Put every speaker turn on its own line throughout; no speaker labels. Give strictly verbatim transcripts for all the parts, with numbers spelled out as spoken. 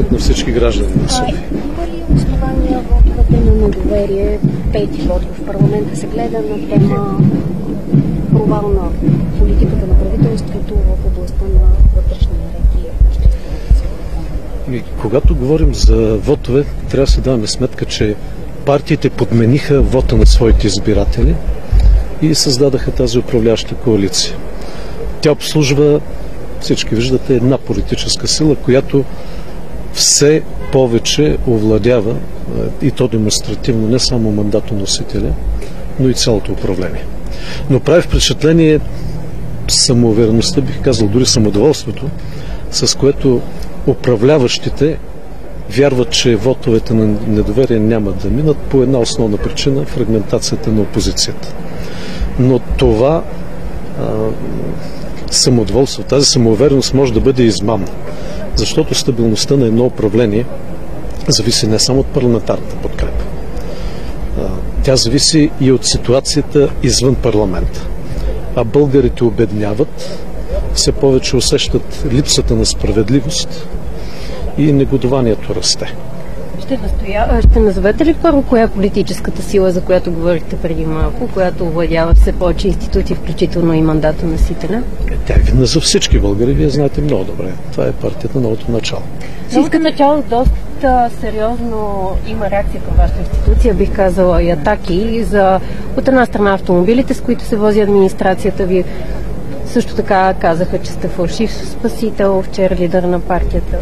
на всички граждани на София.
Има ли основания вотовете на недоверие? Пети вод в парламента се гледа на тема провал на политиката на правителството в областта на вътрешния ред и обществената сигурност.
Когато говорим за вотове, трябва да се даваме сметка, че партиите подмениха вота на своите избиратели и създадаха тази управляваща коалиция. Тя обслужва, всички виждате, една политическа сила, която все повече овладява, и то демонстративно, не само мандатоносителя, но и цялото управление. Но прави впечатление самоувереността, бих казал, дори самодоволството, с което управляващите вярват, че вотовете на недоверие няма да минат по една основна причина – фрагментацията на опозицията. Но това а, самодоволство, тази самоувереност може да бъде измамна, защото стабилността на едно управление зависи не само от парламентарната подкрепа. А, тя зависи и от ситуацията извън парламента. А българите обедняват, все повече усещат липсата на справедливост и негодованието расте.
Ще, настоя... Ще назовете ли първо коя е политическата сила, за която говорихте преди малко, която овладява все повече институции, включително и мандата носителя?
Е, тя е видна за всички българи, вие знаете много добре. Това е партията на Новото начало.
Новото начало доста сериозно има реакция към вашата институция, бих казала и атаки за от една страна автомобилите, с които се вози администрацията ви. Също така казаха, че сте фалшив спасител, вчера лидер на партията.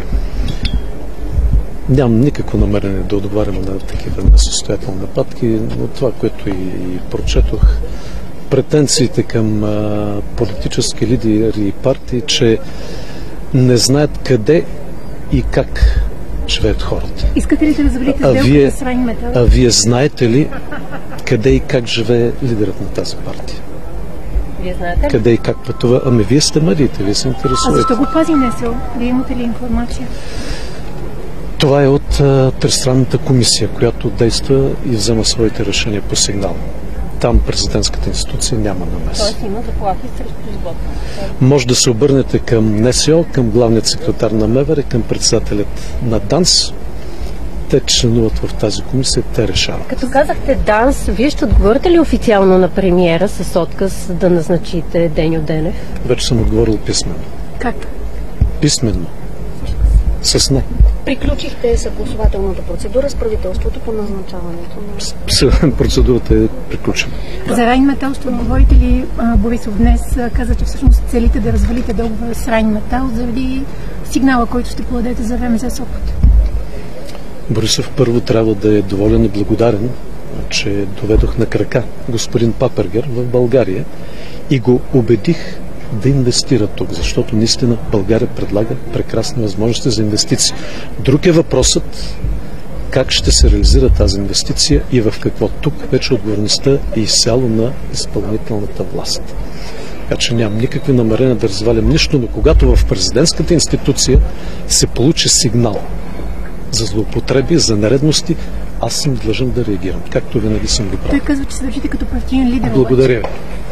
Нямам никакво намерение да отговарям на такива несъстоятелни нападки, но това, което и, и прочетох, претенциите към а, политически лидери и партии, че не знаят къде и как живеят хората.
Искате ли да развалите сделката с Райнметал?
А вие знаете ли къде и как живее лидерът на тази партия?
Вие знаете ли?
Къде и как пътува? Ами вие сте медиите, вие се интересувате.
А защо го пази НСО? Вие имате ли информация?
Това е от а, Тристранната комисия, която действа и взема своите решения по сигнал. Там президентската институция няма намеса.
Тоест има заплахи срещу живота.
Може да се обърнете към НСО, към главният секретар на МВР, към председателят на ДАНС. Те членуват в тази комисия, те решават.
Като казахте ДАНС, вие ще отговорите ли официално на премиера с отказ да назначите Деньо Денев?
Вече съм отговорил писменно.
Как?
Писменно. С не.
Приключихте съгласователната процедура с правителството по назначаването на...
Процедурата е приключена.
За Райнметал ще отговорите ли? Борисов днес каза, че всъщност целите да развалите договора с Райнметал заради сигнала, който ще подадете за ВМЗ Сопот.
Борисов първо трябва да е доволен и благодарен, че доведох на крака господин Папергер в България и го убедих да инвестира тук, защото наистина България предлага прекрасни възможности за инвестиции. Друг е въпросът как ще се реализира тази инвестиция и в какво. Тук вече отговорността е изцяло на изпълнителната власт. Така че нямам никакви намерения да развалям нищо, но когато в президентската институция се получи сигнал за злоупотреби, за нередности, аз съм длъжен да реагирам, както винаги съм го правил.
Той казва, че се държите като партиен лидер.
Благодаря ви.